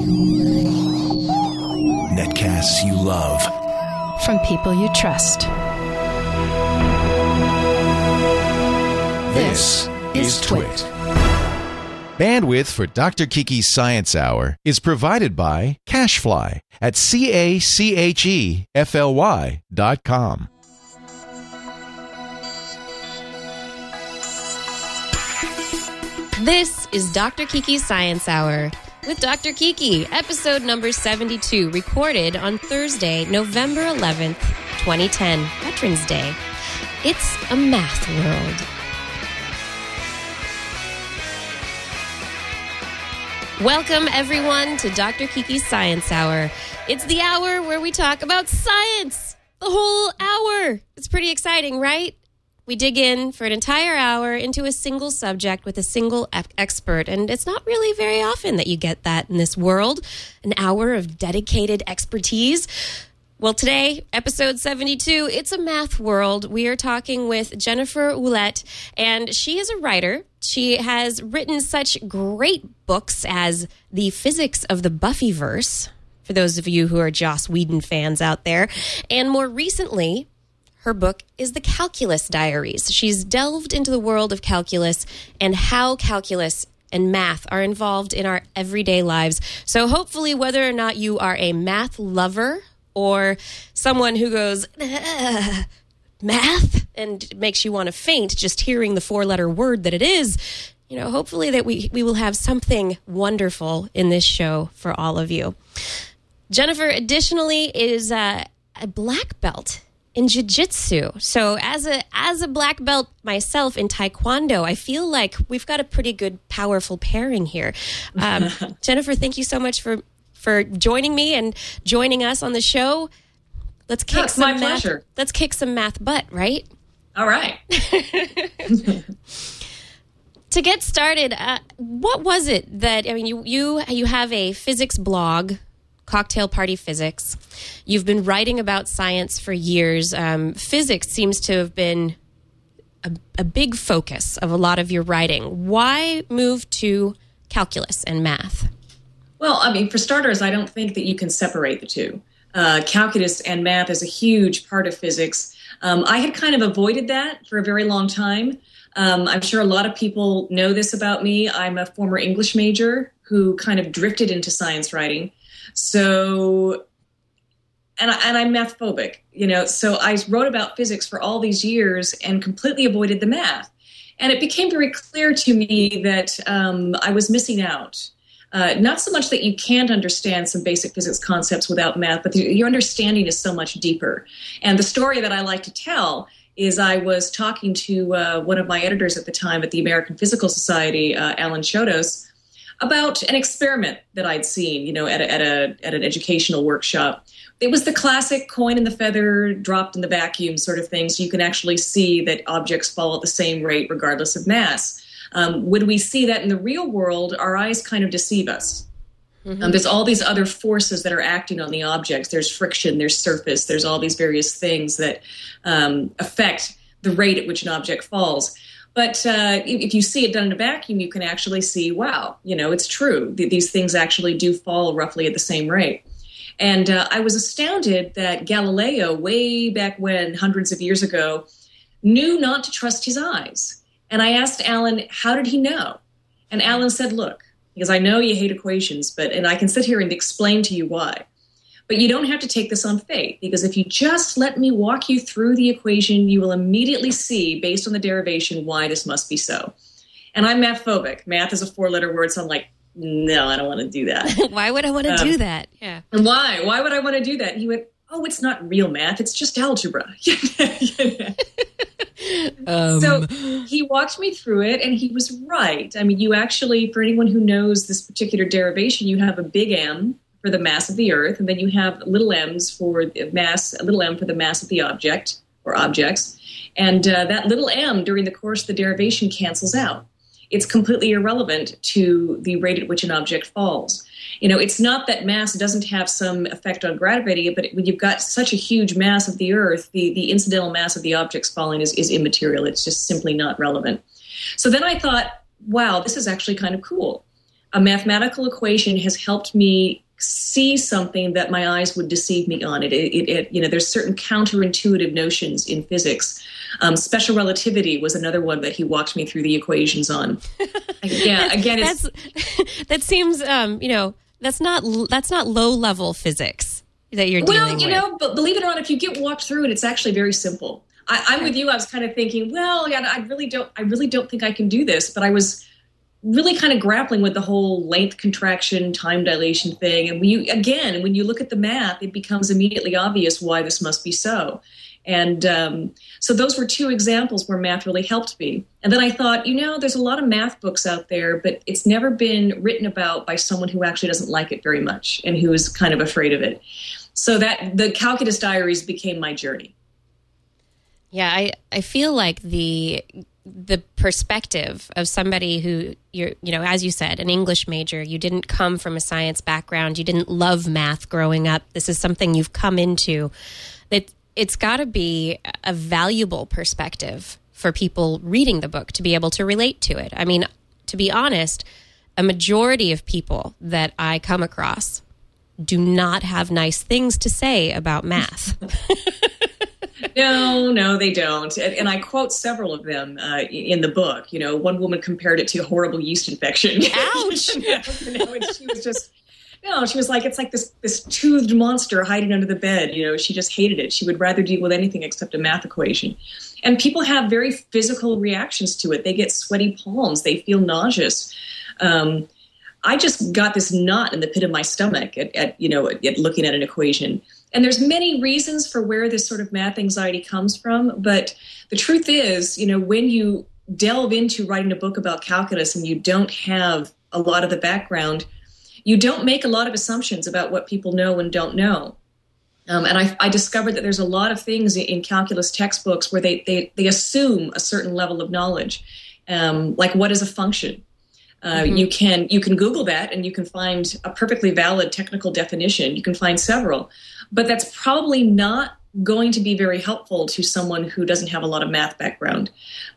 Netcasts you love. From people you trust. This is Twit. Bandwidth for Dr. Kiki's Science Hour is provided by CacheFly at CacheFly.com. This is Dr. Kiki's Science Hour with Dr. Kiki, episode number 72, recorded on Thursday, November 11th, 2010, Veterans Day. It's a math world. Welcome, everyone, to Dr. Kiki's Science Hour. It's the hour where we talk about science. The whole hour. It's pretty exciting, right? We dig in for an entire hour into a single subject with a single expert, and it's not really very often that you get that in this world, an hour of dedicated expertise. Well, today, episode 72, it's a math world. We are talking with Jennifer Ouellette, and she is a writer. She has written such great books as The Physics of the Buffyverse, for those of you who are Joss Whedon fans out there, and more recently, her book is The Calculus Diaries. She's delved into the world of calculus and how calculus and math are involved in our everyday lives. So hopefully, whether or not you are a math lover or someone who goes, math, and it makes you want to faint just hearing the four-letter word that it is, you know, hopefully that we will have something wonderful in this show for all of you. Jennifer, additionally, is a black belt in jiu-jitsu. So as a black belt myself in taekwondo, I feel like we've got a pretty good, powerful pairing here. Jennifer, thank you so much for joining me and joining us on the show. Let's kick some math. Pleasure. Let's kick some math butt, right? All right. To get started, what was it that, I mean, you have a physics blog, Cocktail Party Physics. You've been writing about science for years. Physics seems to have been a big focus of a lot of your writing. Why move to calculus and math? Well, I mean, for starters, I don't think that you can separate the two. Calculus and math is a huge part of physics. I had kind of avoided that for a very long time. I'm sure a lot of people know this about me. I'm a former English major who kind of drifted into science writing. So, and I'm math phobic, you know, so I wrote about physics for all these years and completely avoided the math. And it became very clear to me that I was missing out. Not so much that you can't understand some basic physics concepts without math, but your understanding is so much deeper. And the story that I like to tell is I was talking to one of my editors at the time at the American Physical Society, Alan Chodos, about an experiment that I'd seen, you know, at an educational workshop. It was the classic coin in the feather, dropped in the vacuum sort of thing, so you can actually see that objects fall at the same rate regardless of mass. When we see that in the real world, our eyes kind of deceive us. Mm-hmm. There's all these other forces that are acting on the objects. There's friction, there's surface, there's all these various things that affect the rate at which an object falls. But if you see it done in a vacuum, you can actually see, wow, you know, it's true. These things actually do fall roughly at the same rate. And I was astounded that Galileo, way back when, hundreds of years ago, knew not to trust his eyes. And I asked Alan, how did he know? And Alan said, look, because I know you hate equations, and I can sit here and explain to you why. But you don't have to take this on faith, because if you just let me walk you through the equation, you will immediately see, based on the derivation, why this must be so. And I'm math phobic. Math is a four-letter word, so I'm like, no, I don't want to do that. Why would I want to do that? Yeah. And why? Why would I want to do that? And he went, oh, it's not real math. It's just algebra. So he walked me through it, and he was right. I mean, you actually, for anyone who knows this particular derivation, you have a big M for the mass of the Earth, and then you have little m's for the mass, a little m for the mass of the object or objects, and that little m during the course of the derivation cancels out. It's completely irrelevant to the rate at which an object falls. You know, it's not that mass doesn't have some effect on gravity, but when you've got such a huge mass of the Earth, the incidental mass of the objects falling is immaterial. It's just simply not relevant. So then I thought, wow, this is actually kind of cool. a mathematical equation has helped me see something that my eyes would deceive me on. There's certain counterintuitive notions in physics. Special relativity was another one that he walked me through the equations on. That seems, that's not low level physics that you're dealing with. But believe it or not, if you get walked through it, it's actually very simple. I'm with you. I was kind of thinking, well, yeah, I really don't think I can do this, but I was really kind of grappling with the whole length contraction, time dilation thing. And when you look at the math, it becomes immediately obvious why this must be so. And so those were two examples where math really helped me. And then I thought, there's a lot of math books out there, but it's never been written about by someone who actually doesn't like it very much and who is kind of afraid of it. So that the Calculus Diaries became my journey. Yeah, I feel like the perspective of somebody who as you said, an English major, you didn't come from a science background, you didn't love math growing up. This is something you've come into. It's got to be a valuable perspective for people reading the book to be able to relate to it. I mean, to be honest, a majority of people that I come across do not have nice things to say about math. No, they don't. And I quote several of them in the book. One woman compared it to a horrible yeast infection. Ouch! And she was just, she was like, it's like this toothed monster hiding under the bed. She just hated it. She would rather deal with anything except a math equation. And people have very physical reactions to it. They get sweaty palms. They feel nauseous. I just got this knot in the pit of my stomach at looking at an equation. And there's many reasons for where this sort of math anxiety comes from. But the truth is, when you delve into writing a book about calculus and you don't have a lot of the background, you don't make a lot of assumptions about what people know and don't know. And I discovered that there's a lot of things in calculus textbooks where they assume a certain level of knowledge, like what is a function. You can Google that and you can find a perfectly valid technical definition. You can find several, but that's probably not going to be very helpful to someone who doesn't have a lot of math background.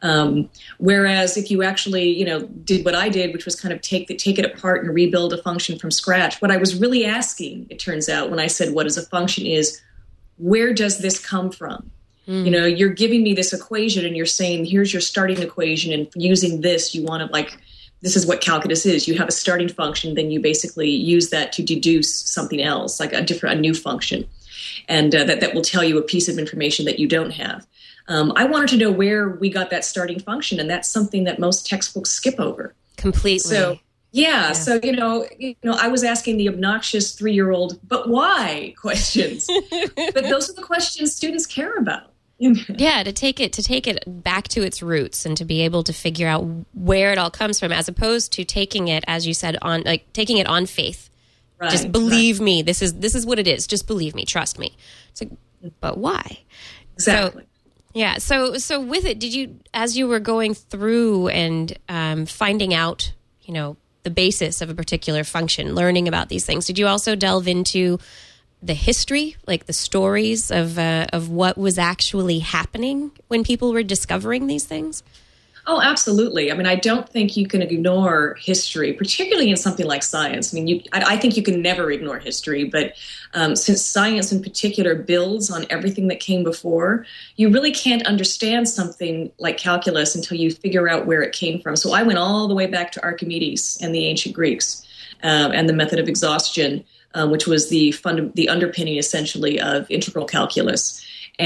Whereas if you actually, did what I did, which was kind of take it apart and rebuild a function from scratch, what I was really asking, it turns out, when I said, what is a function, is where does this come from? You're giving me this equation and you're saying, here's your starting equation. And using this, you want to this is what calculus is. You have a starting function, then you basically use that to deduce something else, like a new function. And that will tell you a piece of information that you don't have. I wanted to know where we got that starting function, and that's something that most textbooks skip over. Completely. So, so, I was asking the obnoxious 3-year-old, but why questions? But those are the questions students care about. Yeah, to take it back to its roots and to be able to figure out where it all comes from, as opposed to taking it, as you said, taking it on faith. Right, just believe me. This is what it is. Just believe me. Trust me. It's like, but why? Exactly. So with it, did you, as you were going through and finding out, the basis of a particular function, learning about these things, did you also delve into the history, like the stories of what was actually happening when people were discovering these things? Oh, absolutely. I mean, I don't think you can ignore history, particularly in something like science. I mean, I think you can never ignore history, but since science in particular builds on everything that came before, you really can't understand something like calculus until you figure out where it came from. So I went all the way back to Archimedes and the ancient Greeks and the method of exhaustion, which was the underpinning essentially of integral calculus.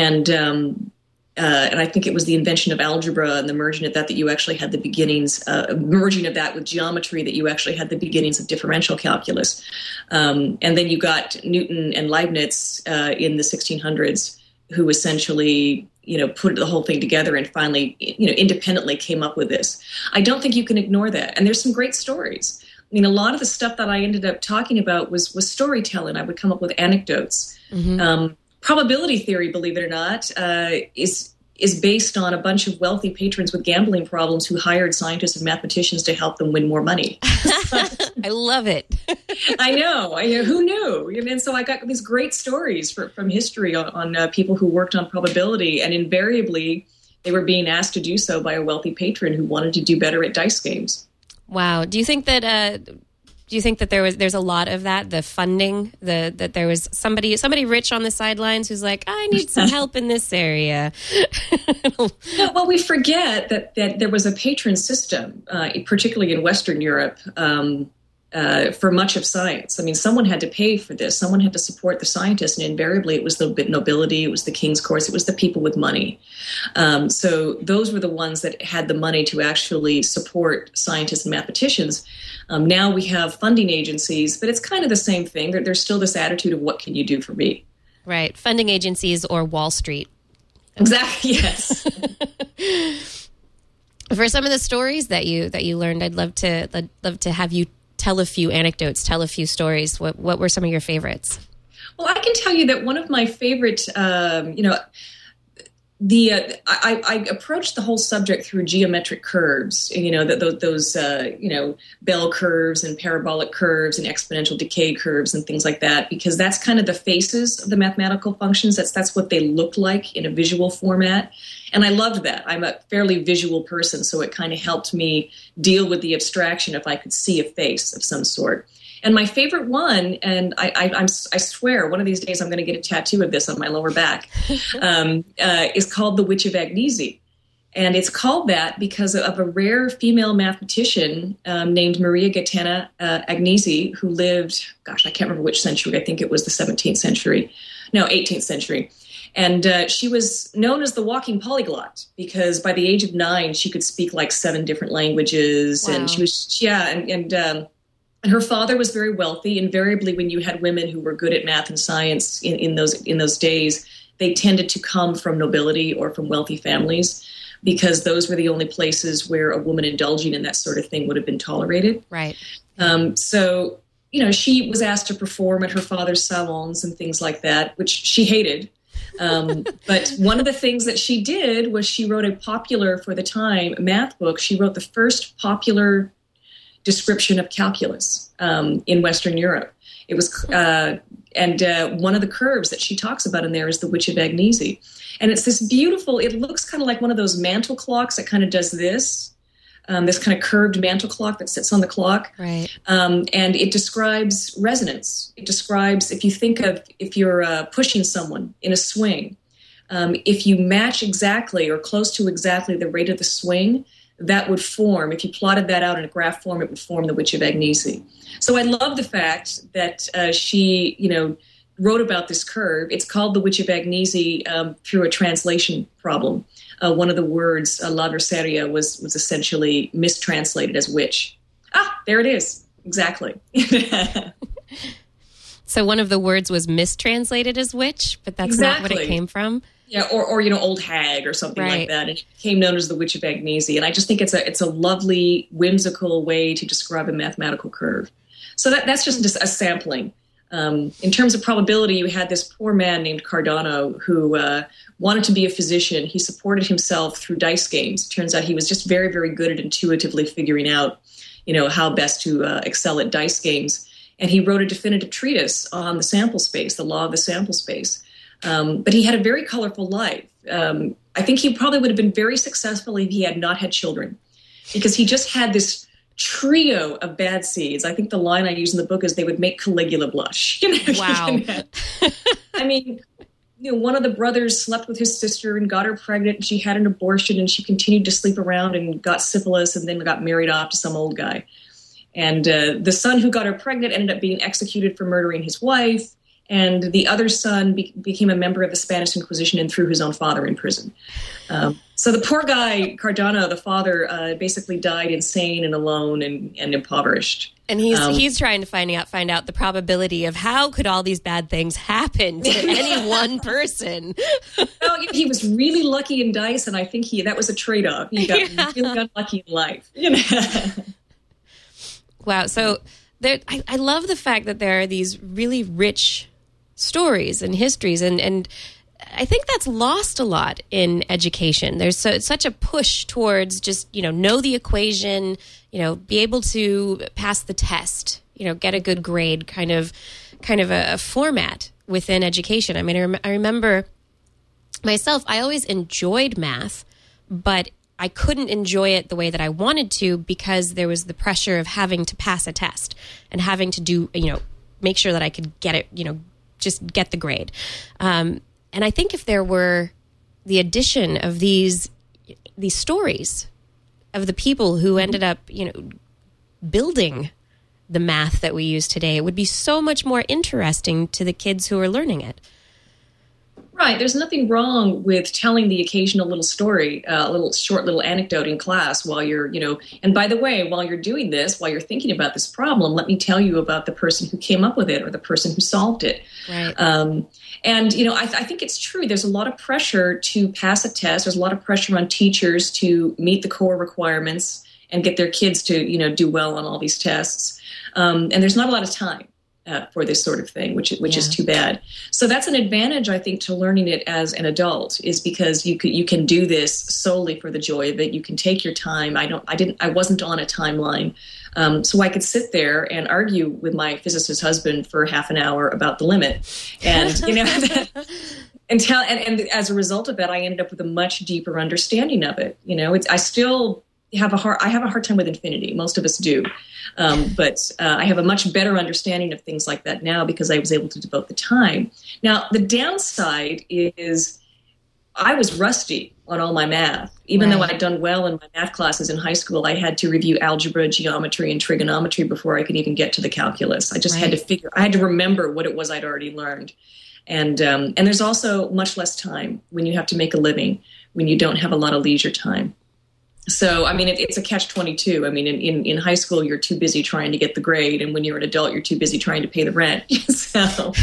And I think it was the invention of algebra and the merging of that you actually had the beginnings, merging of that with geometry, that you actually had the beginnings of differential calculus. And then you got Newton and Leibniz in the 1600s, who essentially, put the whole thing together and finally, independently came up with this. I don't think you can ignore that. And there's some great stories. I mean, a lot of the stuff that I ended up talking about was storytelling. I would come up with anecdotes. Mm-hmm. Probability theory, believe it or not, is based on a bunch of wealthy patrons with gambling problems who hired scientists and mathematicians to help them win more money. I love it. I know. Who knew? And so I got these great stories from history on people who worked on probability, and invariably they were being asked to do so by a wealthy patron who wanted to do better at dice games. Wow. Do you think that Do you think that there's a lot of that, the funding, that there was somebody rich on the sidelines who's like, I need some help in this area? Well, we forget that there was a patron system, particularly in Western Europe, for much of science. I mean, someone had to pay for this. Someone had to support the scientists, and invariably it was the nobility, it was the king's courts, it was the people with money. So those were the ones that had the money to actually support scientists and mathematicians. Now we have funding agencies, but it's kind of the same thing. There's still this attitude of what can you do for me? Right. Funding agencies or Wall Street. Exactly, yes. For some of the stories that you learned, I'd love to have you tell a few anecdotes, tell a few stories. What were some of your favorites? Well, I can tell you that one of my favorite, I approached the whole subject through geometric curves, those bell curves and parabolic curves and exponential decay curves and things like that, because that's kind of the faces of the mathematical functions. That's what they look like in a visual format. And I loved that. I'm a fairly visual person, so it kind of helped me deal with the abstraction if I could see a face of some sort. And my favorite one, and I swear one of these days I'm going to get a tattoo of this on my lower back, is called The Witch of Agnesi. And it's called that because of a rare female mathematician named Maria Gaetana Agnesi, who lived, I can't remember which century. I think it was the 18th century. And she was known as the walking polyglot because by the age of 9, she could speak like 7 different languages. Wow. And she was, and her father was very wealthy. Invariably, when you had women who were good at math and science in those days, they tended to come from nobility or from wealthy families because those were the only places where a woman indulging in that sort of thing would have been tolerated. Right. So, she was asked to perform at her father's salons and things like that, which she hated. But one of the things that she did was she wrote a popular, for the time, math book. She wrote the first popular description of calculus in Western Europe. It was, one of the curves that she talks about in there is the Witch of Agnesi. And it's this beautiful, it looks kind of like one of those mantle clocks that kind of does this kind of curved mantle clock that sits on the clock. Right. And it describes resonance. It describes, if you're pushing someone in a swing, if you match exactly or close to exactly the rate of the swing, that would form, if you plotted that out in a graph form, it would form the Witch of Agnesi. So I love the fact that she, wrote about this curve. It's called the Witch of Agnesi through a translation problem. One of the words, l'avversaria, was essentially mistranslated as witch. There it is. Exactly. So one of the words was mistranslated as witch, but that's not what it came from? Yeah, or old hag or something like that. And it became known as the Witch of Agnesi. And I just think it's a lovely, whimsical way to describe a mathematical curve. So that's just a sampling. In terms of probability, you had this poor man named Cardano who wanted to be a physician. He supported himself through dice games. Turns out he was just very, very good at intuitively figuring out, how best to excel at dice games. And he wrote a definitive treatise on the sample space, the law of the sample space. But he had a very colorful life. I think he probably would have been very successful if he had not had children, because he just had this trio of bad seeds. I think the line I use in the book is they would make Caligula blush. Wow. I mean, one of the brothers slept with his sister and got her pregnant, and she had an abortion, and she continued to sleep around and got syphilis and then got married off to some old guy. And the son who got her pregnant ended up being executed for murdering his wife. And the other son became a member of the Spanish Inquisition and threw his own father in prison. So the poor guy, Cardano, the father, basically died insane and alone and impoverished. And he's trying to find out the probability of how could all these bad things happen to any one person. Well, he was really lucky in dice, and I think that was a trade-off. He really got lucky in life. Wow. So I love the fact that there are these really rich stories and histories, and I think that's lost a lot in education. There's such a push towards just, know the equation, be able to pass the test, get a good grade, kind of a format within education. I mean, I remember myself, I always enjoyed math, but I couldn't enjoy it the way that I wanted to because there was the pressure of having to pass a test and having to do, make sure that I could get it, just get the grade. And I think if there were the addition of these stories of the people who ended up, building the math that we use today, it would be so much more interesting to the kids who are learning it. Right. There's nothing wrong with telling the occasional little story, a short little anecdote in class while you're, and by the way, while you're doing this, while you're thinking about this problem, let me tell you about the person who came up with it or the person who solved it. Right. I think it's true. There's a lot of pressure to pass a test. There's a lot of pressure on teachers to meet the core requirements and get their kids to, do well on all these tests. And there's not a lot of time for this sort of thing, which is too bad. So that's an advantage, I think, to learning it as an adult, is because you can do this solely for the joy of it. You can take your time. I wasn't on a timeline, so I could sit there and argue with my physicist husband for half an hour about the limit, and and as a result of that, I ended up with a much deeper understanding of it. I still have a hard time with infinity. Most of us do. But I have a much better understanding of things like that now because I was able to devote the time. Now, the downside is I was rusty on all my math. Even though I'd done well in my math classes in high school, I had to review algebra, geometry, and trigonometry before I could even get to the calculus. I just had to remember what it was I'd already learned. And there's also much less time when you have to make a living, when you don't have a lot of leisure time. So, it's a catch-22. In high school, you're too busy trying to get the grade, and when you're an adult, you're too busy trying to pay the rent. So,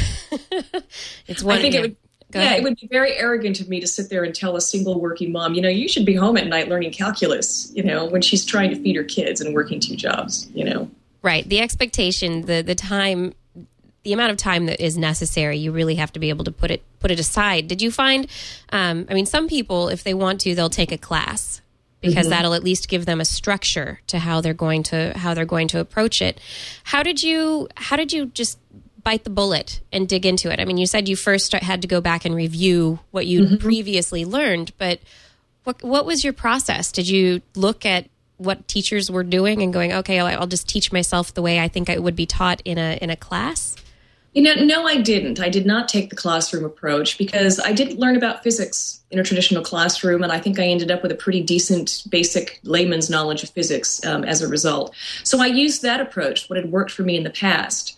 it's one. I think it would be very arrogant of me to sit there and tell a single working mom, you should be home at night learning calculus, when she's trying to feed her kids and working two jobs, Right. The expectation, the time, the amount of time that is necessary, you really have to be able to put it aside. Did you find? Some people, if they want to, they'll take a class, because that'll at least give them a structure to how they're going to approach it. How did you just bite the bullet and dig into it? You said you first had to go back and review what you'd previously learned, but what was your process? Did you look at what teachers were doing and going, okay, I'll just teach myself the way I think I would be taught in a class? No, I didn't. I did not take the classroom approach because I didn't learn about physics in a traditional classroom, and I think I ended up with a pretty decent basic layman's knowledge of physics as a result. So I used that approach, what had worked for me in the past,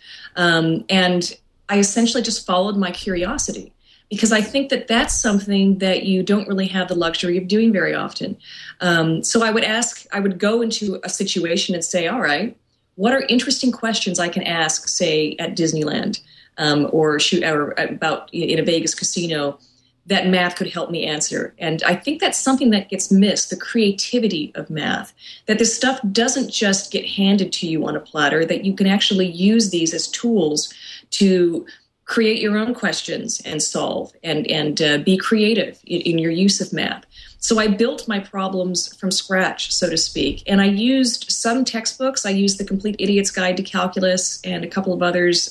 and I essentially just followed my curiosity, because I think that that's something that you don't really have the luxury of doing very often. So I would go into a situation and say, all right, what are interesting questions I can ask, say, at Disneyland or about in a Vegas casino that math could help me answer? And I think that's something that gets missed, the creativity of math, that this stuff doesn't just get handed to you on a platter, that you can actually use these as tools to create your own questions and solve and be creative in your use of math. So I built my problems from scratch, so to speak, and I used some textbooks. I used The Complete Idiot's Guide to Calculus and a couple of others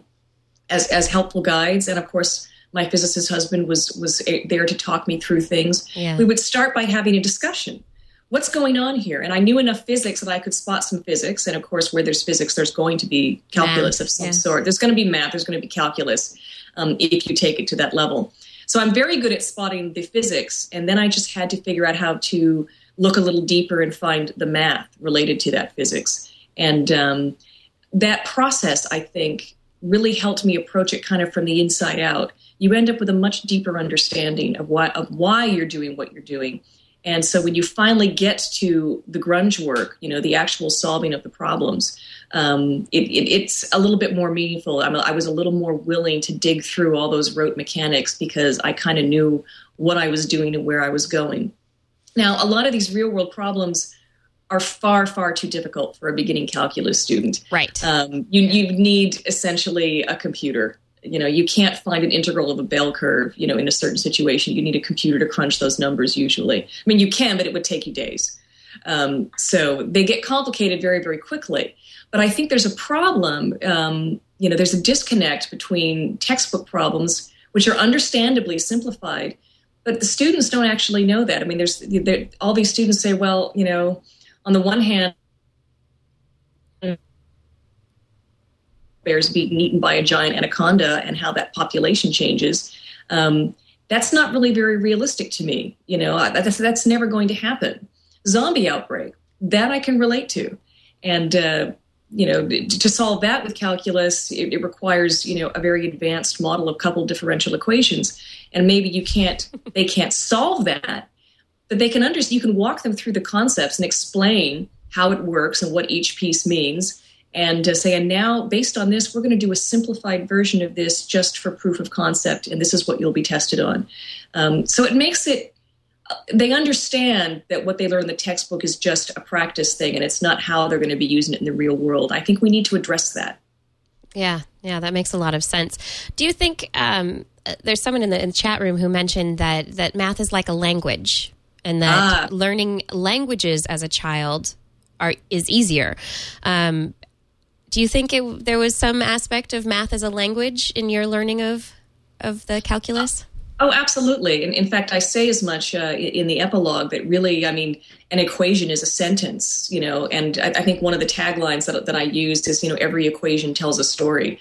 as helpful guides. And of course, my physicist husband was there to talk me through things. Yeah. We would start by having a discussion. What's going on here? And I knew enough physics that I could spot some physics. And of course, where there's physics, there's going to be calculus of some sort. There's going to be math. There's going to be calculus if you take it to that level. So I'm very good at spotting the physics. And then I just had to figure out how to look a little deeper and find the math related to that physics. And that process, I think, really helped me approach it kind of from the inside out. You end up with a much deeper understanding of why you're doing what you're doing. And so when you finally get to the grunge work, the actual solving of the problems, it's a little bit more meaningful. I was a little more willing to dig through all those rote mechanics because I kind of knew what I was doing and where I was going. Now, a lot of these real world problems are far, far too difficult for a beginning calculus student. Right. You need essentially a computer. You can't find an integral of a bell curve, in a certain situation. You need a computer to crunch those numbers usually. You can, but it would take you days. So they get complicated very, very quickly. But I think there's a problem. There's a disconnect between textbook problems, which are understandably simplified, But the students don't actually know that. I mean, all these students say, well, on the one hand, bears being eaten by a giant anaconda and how that population changes. That's not really very realistic to me. That's never going to happen. Zombie outbreak, that I can relate to. And, to solve that with calculus, it requires, a very advanced model of coupled differential equations. And maybe they can't solve that, but they can you can walk them through the concepts and explain how it works and what each piece means. And say, and now, based on this, we're going to do a simplified version of this just for proof of concept, and this is what you'll be tested on. So it makes it, they understand that what they learn in the textbook is just a practice thing, and it's not how they're going to be using it in the real world. I think we need to address that. Yeah, that makes a lot of sense. Do you think there's someone in the chat room who mentioned that math is like a language, and that learning languages as a child is easier? Do you think there was some aspect of math as a language in your learning of the calculus? Oh, absolutely. And in fact, I say as much in the epilogue that really, an equation is a sentence, and I think one of the taglines that I used is, every equation tells a story.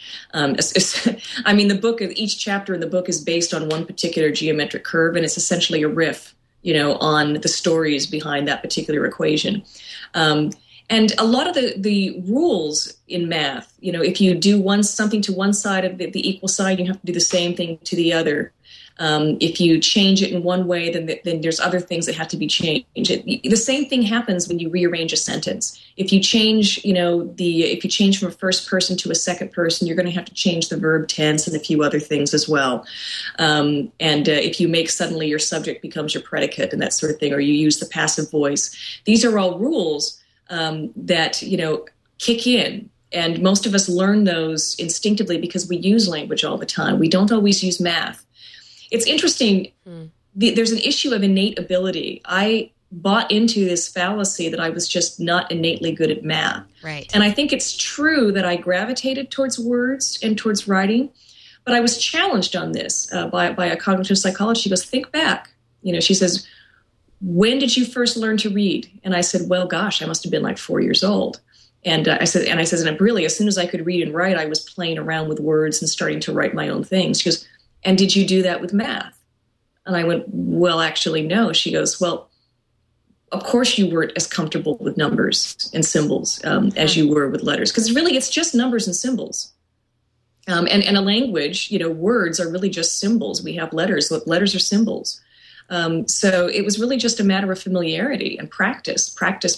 The book, each chapter in the book is based on one particular geometric curve, and it's essentially a riff, on the stories behind that particular equation. And a lot of the rules in math, if you do something to one side of the equal sign, you have to do the same thing to the other. If you change it in one way, then there's other things that have to be changed. The same thing happens when you rearrange a sentence. If you change, if you change from a first person to a second person, you're going to have to change the verb tense and a few other things as well. And if you make suddenly your subject becomes your predicate and that sort of thing, or you use the passive voice, these are all rules that, kick in. And most of us learn those instinctively because we use language all the time. We don't always use math. It's interesting. There's an issue of innate ability. I bought into this fallacy that I was just not innately good at math. Right. And I think it's true that I gravitated towards words and towards writing, but I was challenged on this by a cognitive psychologist. She goes, think back. She says, when did you first learn to read? And I said, well, gosh, I must have been like 4 years old. And I said, and really, as soon as I could read and write, I was playing around with words and starting to write my own things. She goes, and did you do that with math? And I went, well, actually, no. She goes, well, of course you weren't as comfortable with numbers and symbols as you were with letters, because really it's just numbers and symbols. And a language, words are really just symbols. We have letters. Look, letters are symbols. So it was really just a matter of familiarity and practice.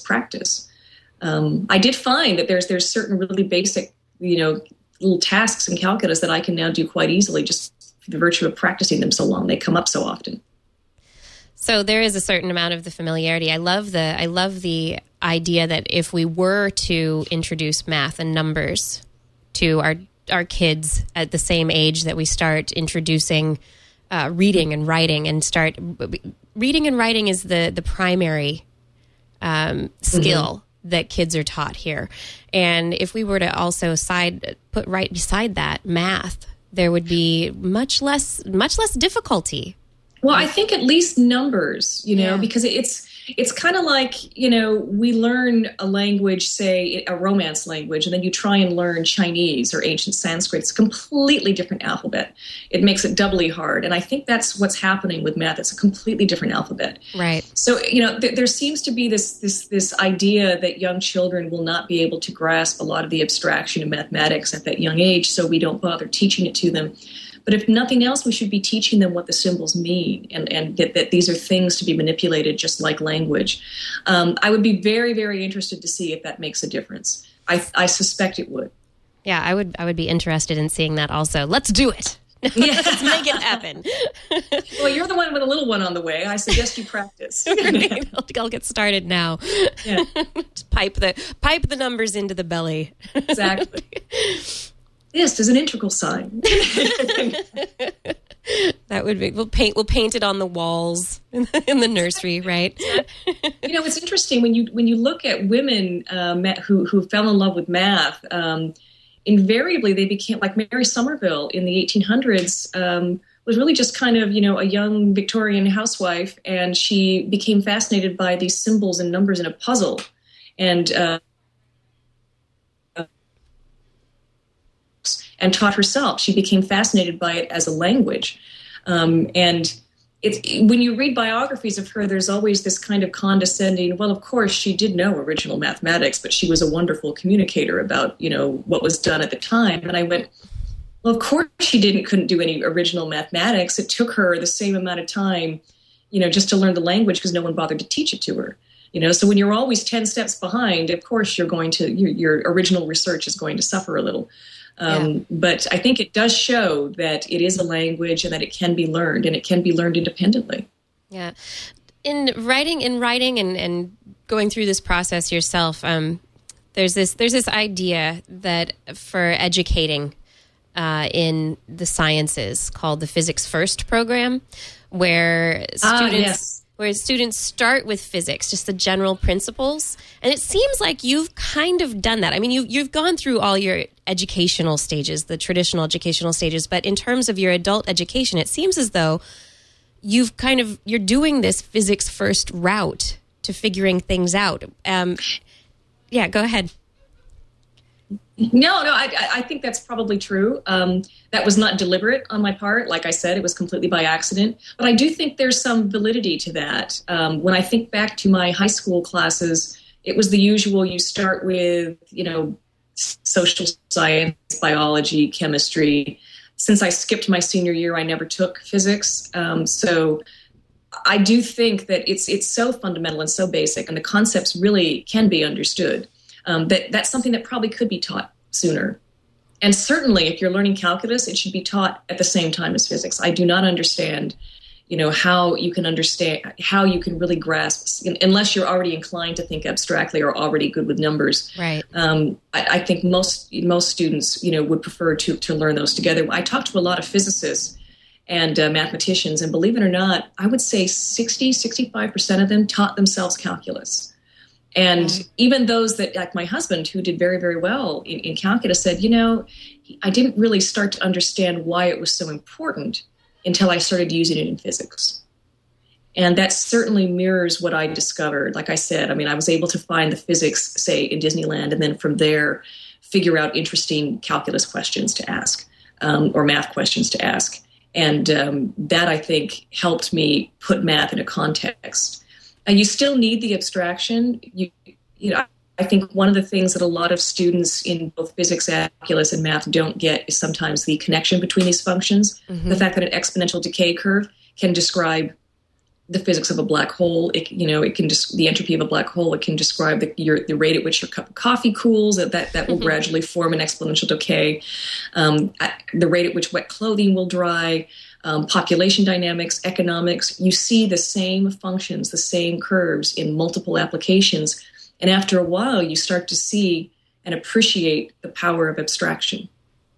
I did find that there's certain really basic, little tasks in calculus that I can now do quite easily just for the virtue of practicing them so long. They come up so often. So there is a certain amount of the familiarity. I love the idea that if we were to introduce math and numbers to our kids at the same age that we start introducing reading and writing, and reading and writing is the primary skill that kids are taught here. And if we were to also put right beside that math, there would be much less difficulty. Well, I think at least numbers, because it's kind of like, we learn a language, say a Romance language, and then you try and learn Chinese or ancient Sanskrit. It's a completely different alphabet. It makes it doubly hard. And I think that's what's happening with math. It's a completely different alphabet. Right. So, there seems to be this idea that young children will not be able to grasp a lot of the abstraction of mathematics at that young age, so we don't bother teaching it to them. But if nothing else, we should be teaching them what the symbols mean and that these are things to be manipulated just like language. I would be very, very interested to see if that makes a difference. I suspect it would. Yeah, I would be interested in seeing that also. Let's do it. Let's make it happen. Well, you're the one with a little one on the way. I suggest you practice. Right. I'll get started now. Yeah. Just pipe the numbers into the belly. Exactly. This is an integral sign. That would be. We'll paint it on the walls in the nursery, right? It's interesting when you look at women who fell in love with math. Invariably, they became like Mary Somerville in the 1800s. was really just kind of, a young Victorian housewife, and she became fascinated by these symbols and numbers in a puzzle. And taught herself. She became fascinated by it as a language. And when you read biographies of her, there's always this kind of condescending, well, of course, she did know original mathematics, but she was a wonderful communicator about, what was done at the time. And I went, well, of course she couldn't do any original mathematics. It took her the same amount of time, just to learn the language because no one bothered to teach it to her. So when you're always 10 steps behind, of course, your original research is going to suffer a little. But I think it does show that it is a language and that it can be learned, and it can be learned independently. Yeah. In writing and going through this process yourself, there's this idea that for educating in the sciences called the Physics First program, where students start with physics, just the general principles. And it seems like you've kind of done that. I mean, you've gone through all your educational stages, the traditional educational stages, but in terms of your adult education, it seems as though you're doing this physics first route to figuring things out. Go ahead. No, I think that's probably true. That was not deliberate on my part. Like I said, it was completely by accident. But I do think there's some validity to that. When I think back to my high school classes, it was the usual. You start with, social science, biology, chemistry. Since I skipped my senior year, I never took physics. So I do think that it's so fundamental and so basic, and the concepts really can be understood. That's something that probably could be taught sooner. And certainly, if you're learning calculus, it should be taught at the same time as physics. I do not understand, how you can really grasp, unless you're already inclined to think abstractly or already good with numbers. Right. I think most students, would prefer to learn those together. I talked to a lot of physicists and mathematicians, and believe it or not, I would say 65% of them taught themselves calculus. And even those that, like my husband, who did very, very well in calculus, said, I didn't really start to understand why it was so important until I started using it in physics. And that certainly mirrors what I discovered. Like I said, I was able to find the physics, say, in Disneyland, and then from there figure out interesting calculus questions to ask, or math questions to ask. And that, I think, helped me put math in a context. You still need the abstraction. I think one of the things that a lot of students in both physics, calculus, and math don't get is sometimes the connection between these functions. Mm-hmm. The fact that an exponential decay curve can describe the physics of a black hole. It can just the entropy of a black hole. It can describe the rate at which your cup of coffee cools. That will gradually form an exponential decay. The rate at which wet clothing will dry. Population dynamics, economics. You see the same functions, the same curves in multiple applications. And after a while, you start to see and appreciate the power of abstraction.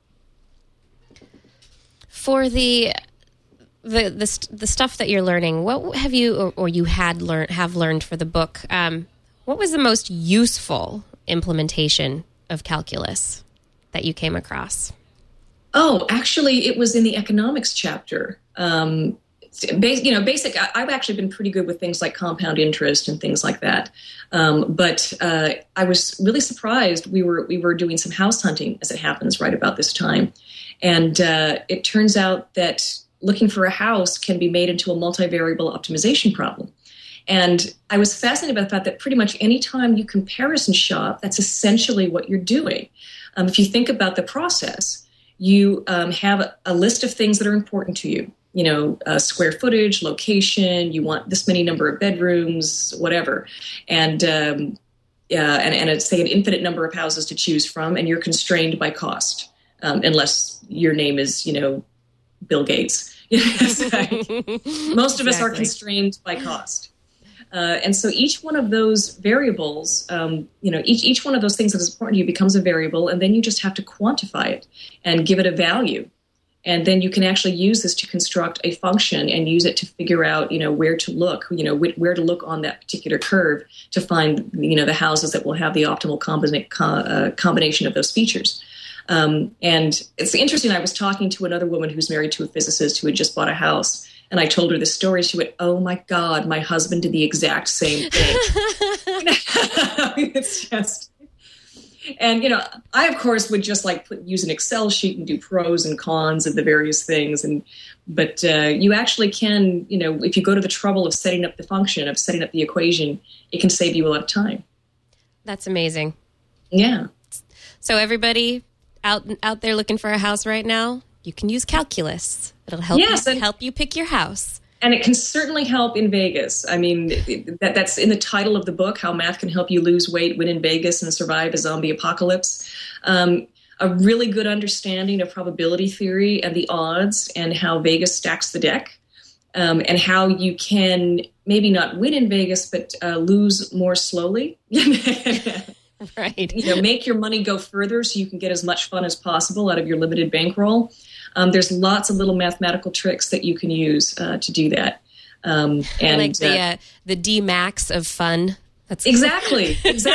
For the stuff that you're learning, what have you or you have learned for the book? What was the most useful implementation of calculus that you came across? Oh, actually, it was in the economics chapter. Basic. I've actually been pretty good with things like compound interest and things like that. But I was really surprised. We were doing some house hunting, as it happens, right about this time, and it turns out that looking for a house can be made into a multivariable optimization problem. And I was fascinated by the fact that pretty much any time you comparison shop, that's essentially what you're doing. If you think about the process, you have a list of things that are important to you. Square footage, location. You want this many number of bedrooms, whatever, and it's say an infinite number of houses to choose from, and you're constrained by cost, unless your name is Bill Gates. Most of us are constrained by cost. And so each one of those variables, each one of those things that is important to you becomes a variable, and then you just have to quantify it and give it a value. And then you can actually use this to construct a function and use it to figure out, where to look, where to look on that particular curve to find, the houses that will have the optimal combination of those features. And it's interesting. I was talking to another woman who's married to a physicist who had just bought a house. And I told her this story. She went, "Oh, my God, my husband did the exact same thing." It's just... And, I, of course, would just use an Excel sheet and do pros and cons of the various things. But you actually can, if you go to the trouble of setting up the function, of setting up the equation, it can save you a lot of time. That's amazing. Yeah. So everybody out there looking for a house right now, you can use calculus. It'll help help you pick your house. And it can certainly help in Vegas. I mean, that's in the title of the book, How Math Can Help You Lose Weight, Win in Vegas, and Survive a Zombie Apocalypse. A really good understanding of probability theory and the odds and how Vegas stacks the deck, and how you can maybe not win in Vegas, but lose more slowly. Right. Make your money go further so you can get as much fun as possible out of your limited bankroll. There's lots of little mathematical tricks that you can use to do that. And like the D max of fun. That's exactly. So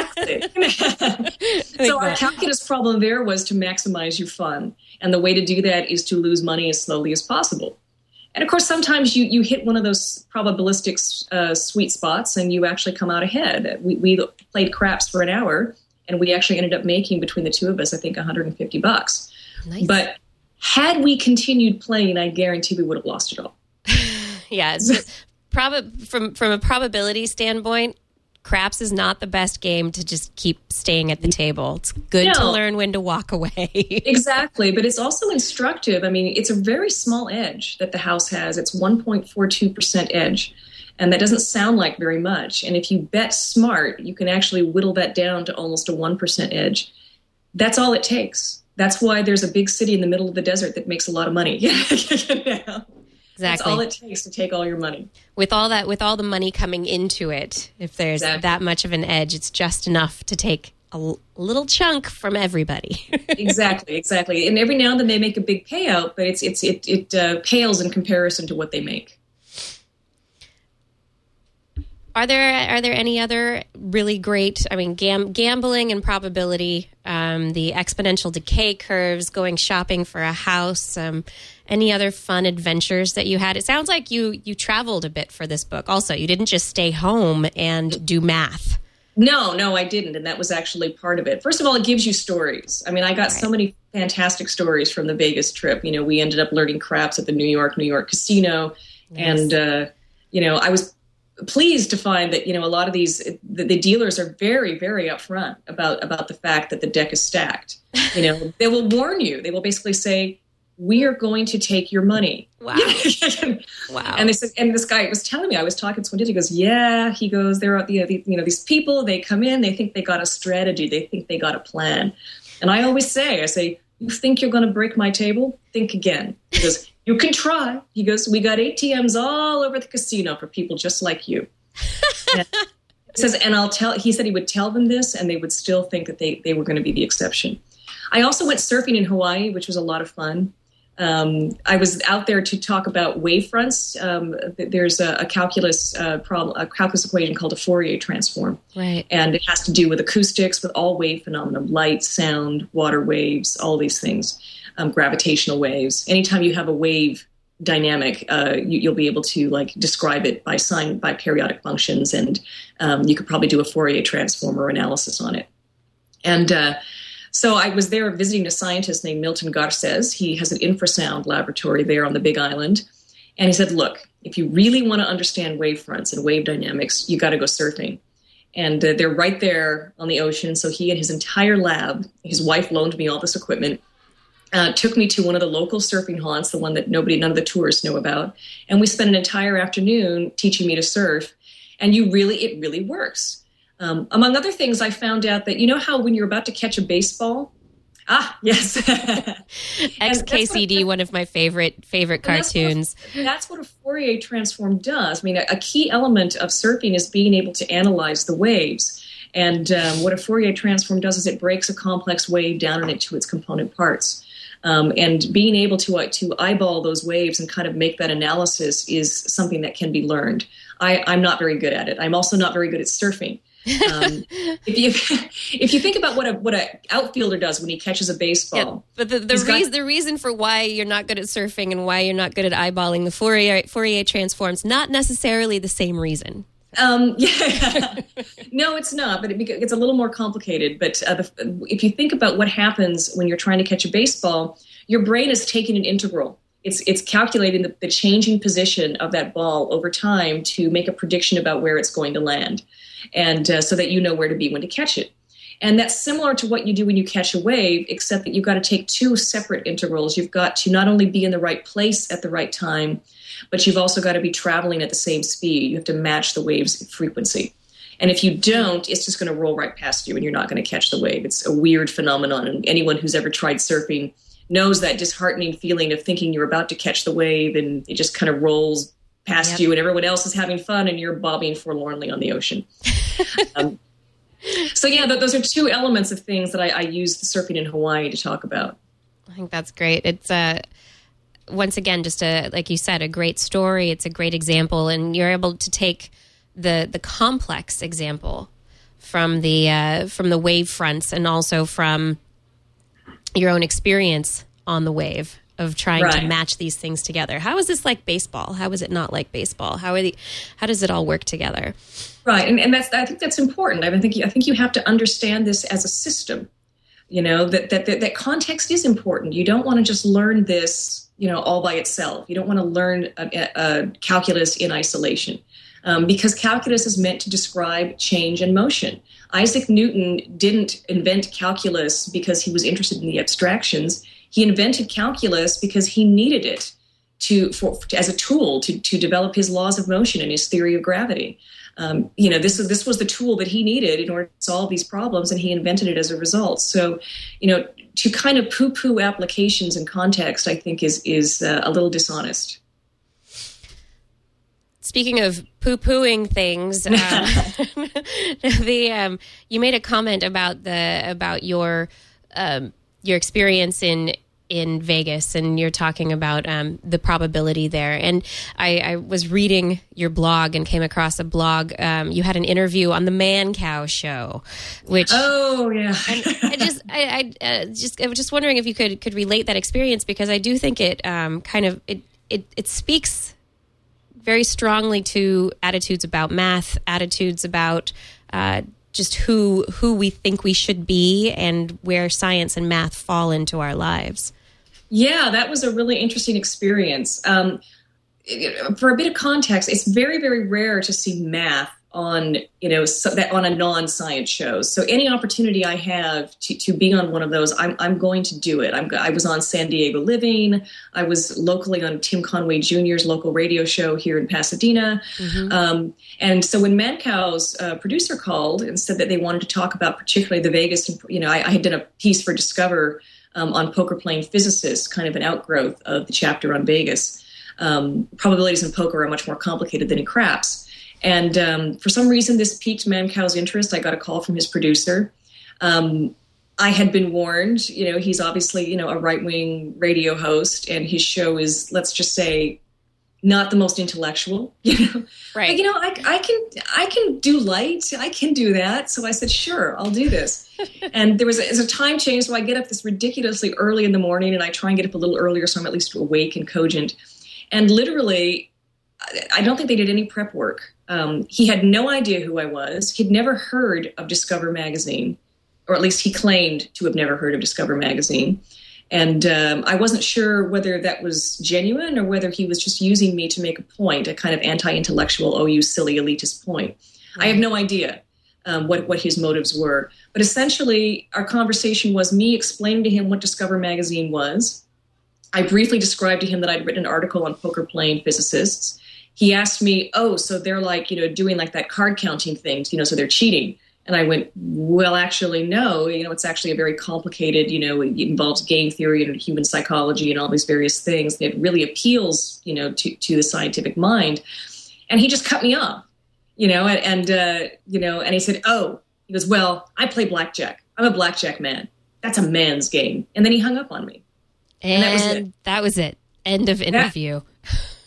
our calculus problem there was to maximize your fun. And the way to do that is to lose money as slowly as possible. And of course, sometimes you hit one of those probabilistic sweet spots and you actually come out ahead. We played craps for an hour and we actually ended up making, between the two of us, I think $150. Nice. But had we continued playing, I guarantee we would have lost it all. Yeah. From a probability standpoint, craps is not the best game to just keep staying at the table. It's good to learn when to walk away. Exactly. But it's also instructive. I mean, it's a very small edge that the house has. It's 1.42% edge. And that doesn't sound like very much. And if you bet smart, you can actually whittle that down to almost a 1% edge. That's all it takes. That's why there's a big city in the middle of the desert that makes a lot of money. Exactly. That's all it takes to take all your money. With all the money coming into it, if there's that much of an edge, it's just enough to take a little chunk from everybody. Exactly. And every now and then they make a big payout, but it pales in comparison to what they make. Are there any other really great, gambling and probability, the exponential decay curves, going shopping for a house, any other fun adventures that you had? It sounds like you traveled a bit for this book. Also, you didn't just stay home and do math. No, I didn't. And that was actually part of it. First of all, it gives you stories. I mean, I got so many fantastic stories from the Vegas trip. We ended up learning craps at the New York casino. Nice. And, I was pleased to find that, a lot of the dealers are very, very upfront about the fact that the deck is stacked. They will warn you. They will basically say, "We are going to take your money." Wow. Wow. And this guy was telling me, I was talking to someone, he goes, "Yeah," he goes, "There are, these people, they come in, they think they got a strategy. They think they got a plan." And I always say, "You think you're going to break my table? Think again." He goes, "You can try." He goes, "We got ATMs all over the casino for people just like you." He said he would tell them this and they would still think that they were going to be the exception. I also went surfing in Hawaii, which was a lot of fun. I was out there to talk about wave fronts. There's a calculus problem, a calculus equation called a Fourier transform. Right. And it has to do with acoustics, with all wave phenomena, light, sound, water waves, all these things, gravitational waves. Anytime you have a wave dynamic, you'll be able to describe it by periodic functions. And you could probably do a Fourier transform or analysis on it. And so I was there visiting a scientist named Milton Garces. He has an infrasound laboratory there on the Big Island. And he said, "Look, if you really want to understand wave fronts and wave dynamics, you got to go surfing." And they're right there on the ocean. So he and his entire lab, his wife loaned me all this equipment, took me to one of the local surfing haunts, the one that none of the tourists know about. And we spent an entire afternoon teaching me to surf. And it really works. Among other things, I found out that, how when you're about to catch a baseball? Ah, yes. XKCD, one of my favorite cartoons. That's what a Fourier transform does. A key element of surfing is being able to analyze the waves. And what a Fourier transform does is it breaks a complex wave down into its component parts. And being able to eyeball those waves and kind of make that analysis is something that can be learned. I'm not very good at it. I'm also not very good at surfing. If you think about what a outfielder does when he catches a baseball, but the reason for why you're not good at surfing and why you're not good at eyeballing the Fourier transforms, not necessarily the same reason. No, it's not, but it's a little more complicated. But if you think about what happens when you're trying to catch a baseball, your brain is taking an integral. It's calculating the changing position of that ball over time to make a prediction about where it's going to land, and so that you know where to be when to catch it. And that's similar to what you do when you catch a wave, except that you've got to take two separate integrals. You've got to not only be in the right place at the right time, but you've also got to be traveling at the same speed. You have to match the wave's frequency. And if you don't, it's just going to roll right past you and you're not going to catch the wave. It's a weird phenomenon. And anyone who's ever tried surfing knows that disheartening feeling of thinking you're about to catch the wave and it just kind of rolls past you and everyone else is having fun and you're bobbing forlornly on the ocean. So yeah, those are two elements of things that I use the surfing in Hawaii to talk about. I think that's great. It's once again, just like you said, a great story. It's a great example, and you're able to take the complex example from the wave fronts and also from your own experience on the wave of trying to match these things together. How is this like baseball? How is it not like baseball? How does it all work together? Right, and I think that's important. I think you have to understand this as a system. You know, that context is important. You don't want to just learn this, all by itself. You don't want to learn calculus in isolation, because calculus is meant to describe change and motion. Isaac Newton didn't invent calculus because he was interested in the abstractions. He invented calculus because he needed it as a tool to develop his laws of motion and his theory of gravity. This was the tool that he needed in order to solve these problems, and he invented it as a result. So, to kind of poo-poo applications and context, I think is a little dishonest. Speaking of poo-pooing things, you made a comment about your experience in Vegas, and you're talking about the probability there. And I was reading your blog and came across a blog. You had an interview on the Man-Cow Show, which I was just wondering if you could relate that experience, because I do think it it speaks very strongly to attitudes about math, attitudes about just who we think we should be and where science and math fall into our lives. Yeah, that was a really interesting experience. For a bit of context, it's very, very rare to see math on on a non-science show. So any opportunity I have to be on one of those, I'm going to do it. I was on San Diego Living. I was locally on Tim Conway Jr.'s local radio show here in Pasadena. Mm-hmm. And so when Man-Cow's producer called and said that they wanted to talk about particularly the Vegas, I had done a piece for Discover on poker playing physicists, kind of an outgrowth of the chapter on Vegas. Probabilities in poker are much more complicated than in craps. And for some reason, this piqued Man-Cow's interest. I got a call from his producer. I had been warned, he's obviously, a right-wing radio host, and his show is, let's just say, not the most intellectual, Right. But, I can do light. I can do that. So I said, sure, I'll do this. And there's a time change, so I get up this ridiculously early in the morning, and I try and get up a little earlier so I'm at least awake and cogent. And literally, I don't think they did any prep work. He had no idea who I was. He'd never heard of Discover Magazine, or at least he claimed to have never heard of Discover Magazine. And I wasn't sure whether that was genuine or whether he was just using me to make a point, a kind of anti-intellectual, oh, you silly elitist point. I have no idea what his motives were. But essentially, our conversation was me explaining to him what Discover Magazine was. I briefly described to him that I'd written an article on poker-playing physicists. He asked me, oh, so they're like, doing like that card counting thing, so they're cheating. And I went, well, actually, no, it's actually a very complicated, it involves game theory and human psychology and all these various things. It really appeals, to the scientific mind. And he just cut me off, and he said, oh, he goes, well, I play blackjack. I'm a blackjack man. That's a man's game. And then he hung up on me. And that was it. End of interview.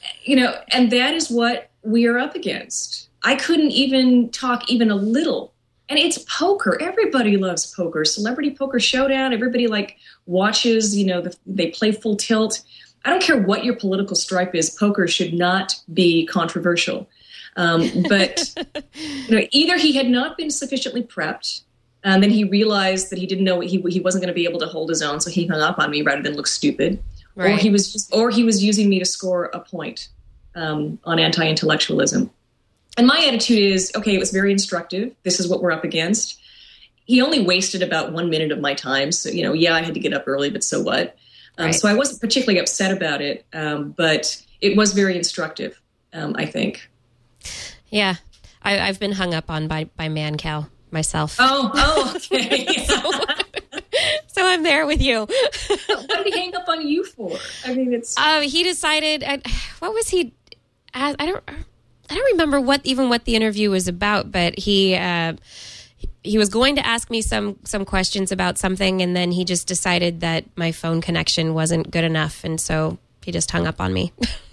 And that is what we are up against. I couldn't even talk even a little And it's poker. Everybody loves poker. Celebrity Poker Showdown. Everybody watches, they play full tilt. I don't care what your political stripe is. Poker should not be controversial. But either he had not been sufficiently prepped, and then he realized that he didn't know he wasn't going to be able to hold his own, so he hung up on me rather than look stupid. Right. Or he was using me to score a point on anti-intellectualism. And my attitude is, okay, it was very instructive. This is what we're up against. He only wasted about 1 minute of my time. So, I had to get up early, but so what? Right. So I wasn't particularly upset about it, but it was very instructive, I think. Yeah. I've been hung up on by Mancow myself. Oh, okay. So I'm there with you. What did he hang up on you for? I mean, it's... he decided... what was he... I don't remember what the interview was about, but he was going to ask me some questions about something, and then he just decided that my phone connection wasn't good enough, and so he just hung up on me.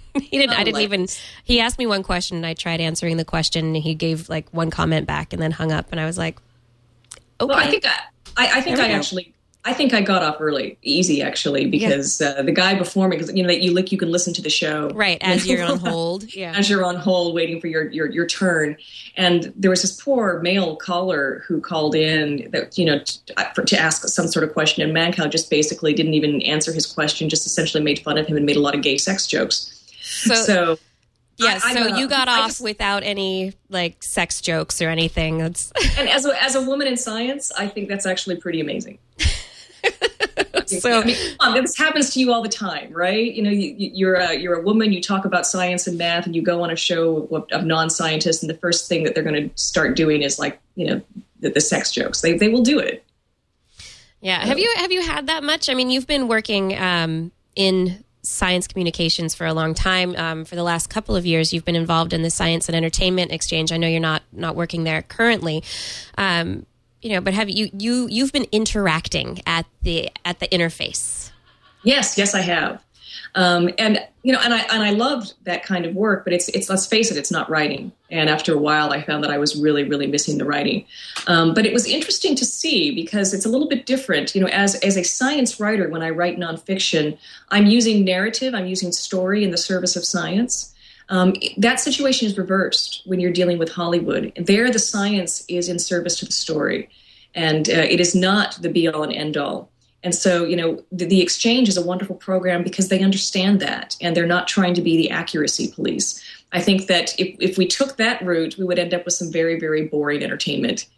He asked me one question, and I tried answering the question, and he gave one comment back, and then hung up, and I was like, okay. Well, I think I got off easy actually, because the guy before me, because you can listen to the show right as you're on hold, as you're on hold waiting for your turn. And there was this poor male caller who called in that to ask some sort of question, and Mancow just basically didn't even answer his question, just essentially made fun of him and made a lot of gay sex jokes. So you got off without any sex jokes or anything. And as a woman in science, I think that's actually pretty amazing. So this happens to you all the time, right? You're a woman. You talk about science and math, and you go on a show of non-scientists, and the first thing that they're going to start doing is the sex jokes. They will do it. Yeah. Have you had that much? I mean, you've been working in science communications for a long time. For the last couple of years, you've been involved in the Science and Entertainment Exchange. I know you're not working there currently. But have you've been interacting at the interface? Yes, I have. And I loved that kind of work, but it's let's face it, it's not writing. And after a while, I found that I was really, really missing the writing. But it was interesting to see, because it's a little bit different. As a science writer, when I write nonfiction, I'm using narrative, I'm using story in the service of science. That situation is reversed when you're dealing with Hollywood. There, the science is in service to the story, and it is not the be-all and end-all. And so, the Exchange is a wonderful program because they understand that, and they're not trying to be the accuracy police. I think that if we took that route, we would end up with some very, very boring entertainment.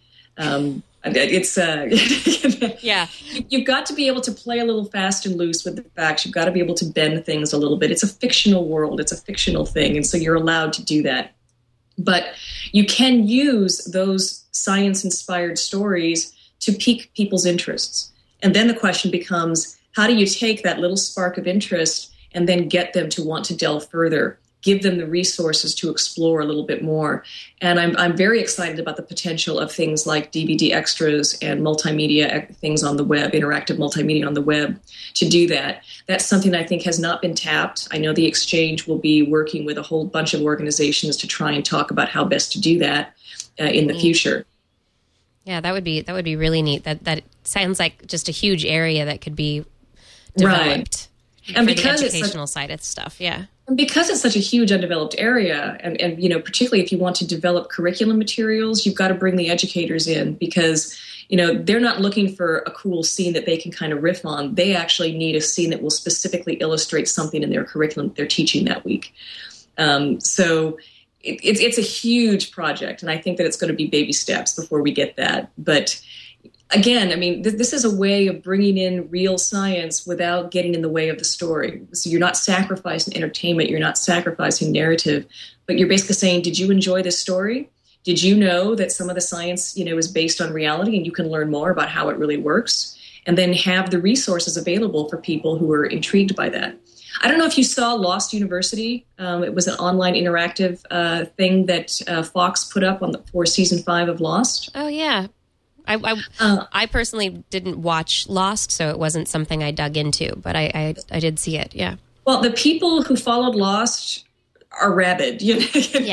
You've got to be able to play a little fast and loose with the facts. You've got to be able to bend things a little bit. It's a fictional world. It's a fictional thing. And so you're allowed to do that. But you can use those science-inspired stories to pique people's interests. And then the question becomes, how do you take that little spark of interest and then get them to want to delve further? Give them the resources to explore a little bit more. And I'm very excited about the potential of things like DVD extras and multimedia things on the web, interactive multimedia on the web, to do that. That's something I think has not been tapped. I know the Exchange will be working with a whole bunch of organizations to try and talk about how best to do that in the future. Yeah, that would be really neat. That sounds like just a huge area that could be developed. Right. And for because the educational side of stuff, yeah. And because it's such a huge undeveloped area, and particularly if you want to develop curriculum materials, you've got to bring the educators in, because they're not looking for a cool scene that they can kind of riff on. They actually need a scene that will specifically illustrate something in their curriculum they're teaching that week. So it's a huge project, and I think that it's going to be baby steps before we get that. But again, I mean, this is a way of bringing in real science without getting in the way of the story. So you're not sacrificing entertainment, you're not sacrificing narrative, but you're basically saying, did you enjoy this story? Did you know that some of the science, is based on reality, and you can learn more about how it really works? And then have the resources available for people who are intrigued by that. I don't know if you saw Lost University. It was an online interactive thing that Fox put up for season 5 of Lost. Oh, yeah. I personally didn't watch Lost, so it wasn't something I dug into, but I did see it, yeah. Well, the people who followed Lost are rabid. Yes.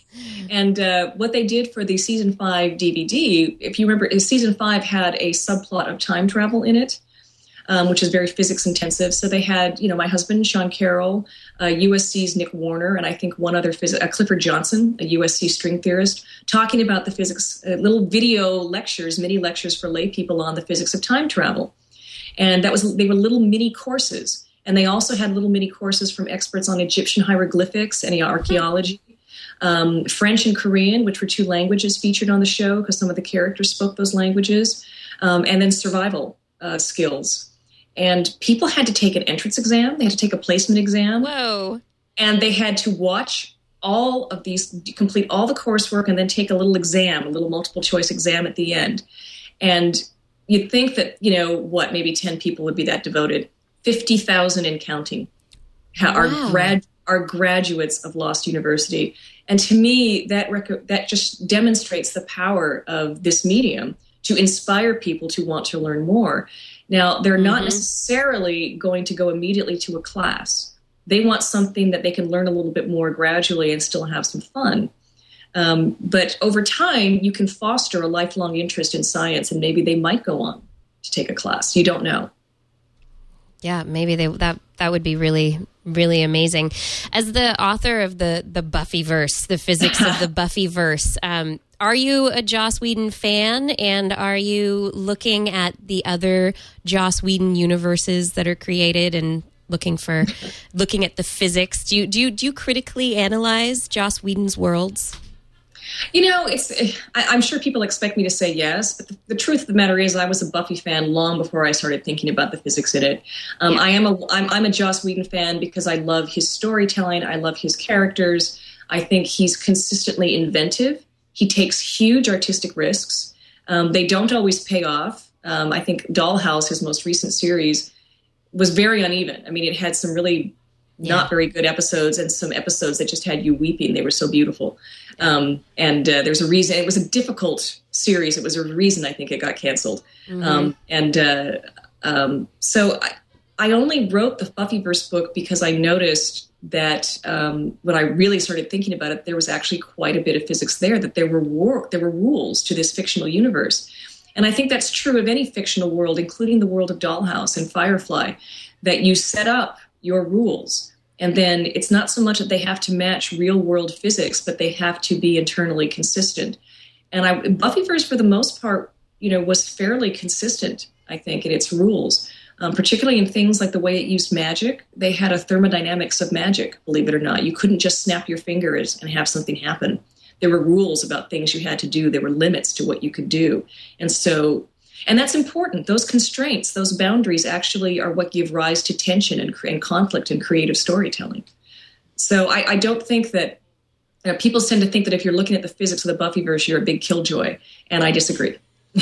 And what they did for the season 5 DVD, if you remember, season 5 had a subplot of time travel in it, which is very physics intensive. So they had, my husband, Sean Carroll, USC's Nick Warner, and I think one other Clifford Johnson, a USC string theorist, talking about the physics, little video lectures, mini lectures for lay people on the physics of time travel. And they were little mini courses. And they also had little mini courses from experts on Egyptian hieroglyphics and archaeology, French and Korean, which were 2 languages featured on the show because some of the characters spoke those languages, and then survival skills. And people had to take an entrance exam. They had to take a placement exam. Whoa. And they had to watch all of these, complete all the coursework, and then take a little exam, a little multiple choice exam at the end. And you'd think that, maybe 10 people would be that devoted. 50,000 and counting are graduates of Lost University. And to me, that just demonstrates the power of this medium to inspire people to want to learn more. Now, they're not necessarily going to go immediately to a class. They want something that they can learn a little bit more gradually and still have some fun. But over time, you can foster a lifelong interest in science, and maybe they might go on to take a class. You don't know. Yeah, maybe that would be really, really amazing. As the author of the Buffyverse, the physics of the Buffyverse, are you a Joss Whedon fan? And are you looking at the other Joss Whedon universes that are created and looking at the physics? Do you critically analyze Joss Whedon's worlds? I'm sure people expect me to say yes, but the truth of the matter is I was a Buffy fan long before I started thinking about the physics in it. I'm a Joss Whedon fan because I love his storytelling. I love his characters. I think he's consistently inventive. He takes huge artistic risks. They don't always pay off. I think Dollhouse, his most recent series, was very uneven. I mean, it had some really not very good episodes and some episodes that just had you weeping. They were so beautiful. And there's a reason. It was a difficult series. It was a reason I think it got canceled. So I only wrote the Buffyverse book because I noticed that when I really started thinking about it, there was actually quite a bit of physics there, that there were rules to this fictional universe. And I think that's true of any fictional world, including the world of Dollhouse and Firefly, that you set up your rules. And then it's not so much that they have to match real world physics, but they have to be internally consistent. And Buffyverse, for the most part, was fairly consistent, I think, in its rules, particularly in things like the way it used magic. They had a thermodynamics of magic, believe it or not. You couldn't just snap your fingers and have something happen. There were rules about things you had to do. There were limits to what you could do. And that's important. Those constraints, those boundaries actually are what give rise to tension and conflict and creative storytelling. So I don't think that people tend to think that if you're looking at the physics of the Buffyverse, you're a big killjoy. And I disagree.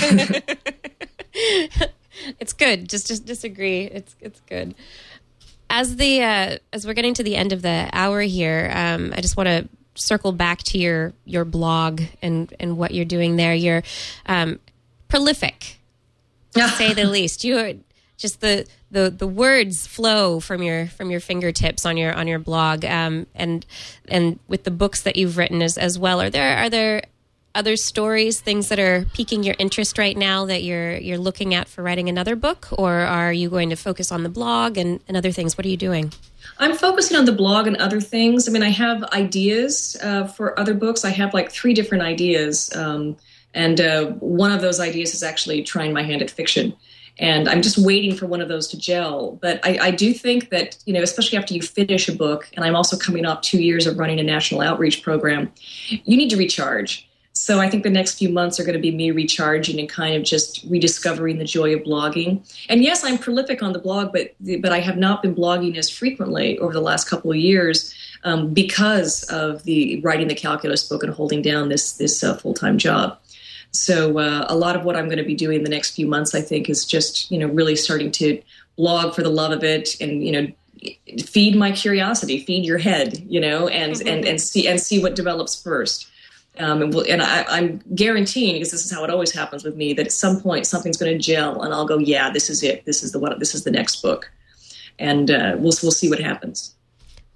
It's good. Just disagree. It's good. As we're getting to the end of the hour here, I just want to circle back to your blog and what you're doing there. You're prolific, to say the least. You are just the words flow from your fingertips on your blog, and with the books that you've written as well. Are there other stories, things that are piquing your interest right now that you're looking at for writing another book, or are you going to focus on the blog and other things? What are you doing? I'm focusing on the blog and other things. I mean, I have ideas for other books. I have like 3 different ideas. And one of those ideas is actually trying my hand at fiction. And I'm just waiting for one of those to gel. But I do think that, especially after you finish a book, and I'm also coming off 2 years of running a national outreach program, you need to recharge. So I think the next few months are going to be me recharging and kind of just rediscovering the joy of blogging. And yes, I'm prolific on the blog, but I have not been blogging as frequently over the last couple of years because of the writing the calculus book and holding down this full-time job. So a lot of what I'm going to be doing the next few months, I think, is just, really starting to blog for the love of it and, feed my curiosity, feed your head, and see what develops first. I'm guaranteeing, because this is how it always happens with me, that at some point something's going to gel and I'll go, yeah, this is it. This is the next book. And we'll see what happens.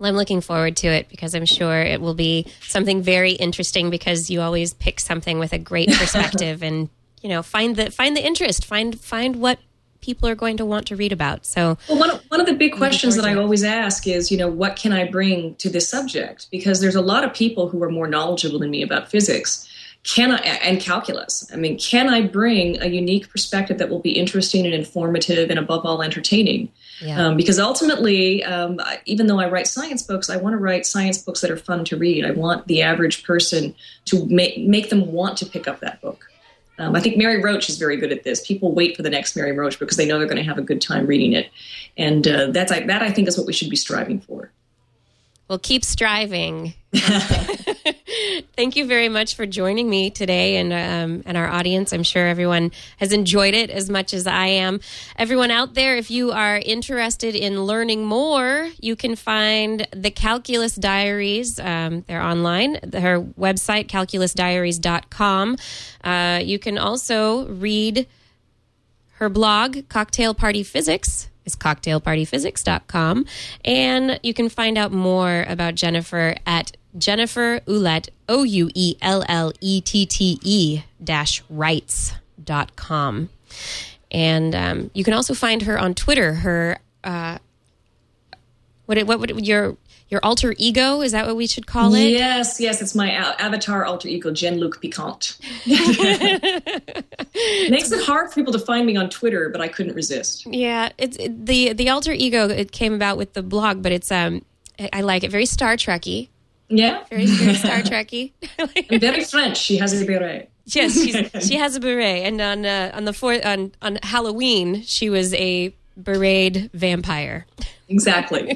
Well, I'm looking forward to it because I'm sure it will be something very interesting because you always pick something with a great perspective and, find the interest, find what people are going to want to read about. So, well, one of the big questions that I always ask is, what can I bring to this subject? Because there's a lot of people who are more knowledgeable than me about physics and calculus. I mean, can I bring a unique perspective that will be interesting and informative and above all entertaining? Yeah. Because ultimately, even though I write science books, I want to write science books that are fun to read. I want the average person to make them want to pick up that book. I think Mary Roach is very good at this. People wait for the next Mary Roach because they know they're going to have a good time reading it. And that I think is what we should be striving for. Well, keep striving. Thank you very much for joining me today and our audience. I'm sure everyone has enjoyed it as much as I am. Everyone out there, if you are interested in learning more, you can find the Calculus Diaries. They're online. Her website, calculusdiaries.com. You can also read her blog, Cocktail Party Physics. Is cocktailpartyphysics.com. And you can find out more about Jennifer at Jennifer Ouellette, OUELLETTE-Wrights.com. And you can also find her on Twitter. Her, what would your alter ego, is that what we should call it? Yes, it's my avatar alter ego, Jen-Luc Piquant. Makes it hard for people to find me on Twitter, but I couldn't resist. Yeah, the alter ego, it came about with the blog, but it's I like it, very Star Trek-y. Yeah. Very Star Trek-y. And very French. She has a beret. Yes, she has a beret, and on Halloween she was a berated vampire. Exactly.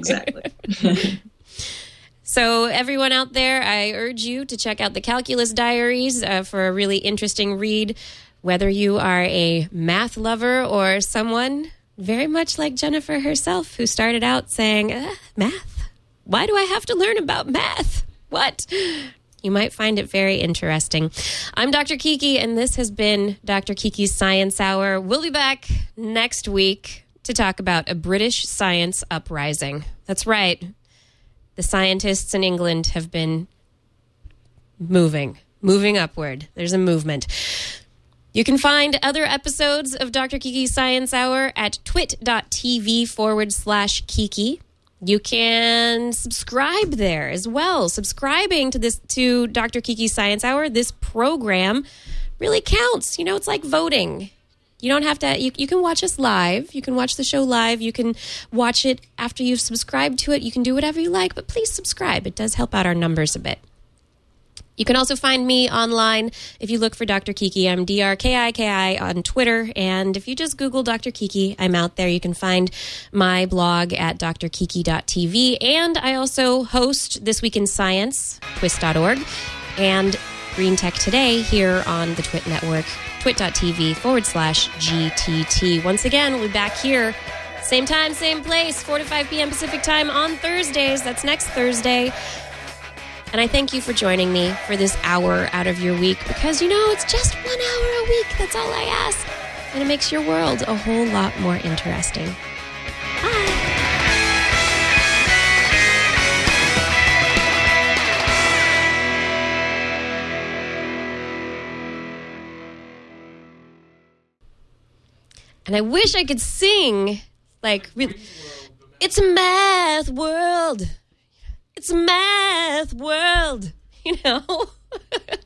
So everyone out there, I urge you to check out the Calculus Diaries for a really interesting read, whether you are a math lover or someone very much like Jennifer herself, who started out saying, math? Why do I have to learn about math? What? You might find it very interesting. I'm Dr. Kiki, and this has been Dr. Kiki's Science Hour. We'll be back next week to talk about a British science uprising. That's right. The scientists in England have been moving upward. There's a movement. You can find other episodes of Dr. Kiki's Science Hour at twit.tv/Kiki. You can subscribe there as well. Subscribing to Dr. Kiki's Science Hour, this program really counts. It's like voting. You don't have to, you can watch us live. You can watch the show live. You can watch it after you've subscribed to it. You can do whatever you like, but please subscribe. It does help out our numbers a bit. You can also find me online if you look for Dr. Kiki. I'm DRKIKI on Twitter. And if you just Google Dr. Kiki, I'm out there. You can find my blog at drkiki.tv. And I also host This Week in Science, twist.org, and Green Tech Today here on the Twit Network, twit.tv/GTT. Once again, we'll be back here, same time, same place, 4 to 5 p.m. Pacific time on Thursdays. That's next Thursday. And I thank you for joining me for this hour out of your week because, it's just 1 hour a week. That's all I ask. And it makes your world a whole lot more interesting. Bye. And I wish I could sing like, it's a math world. It's a math world,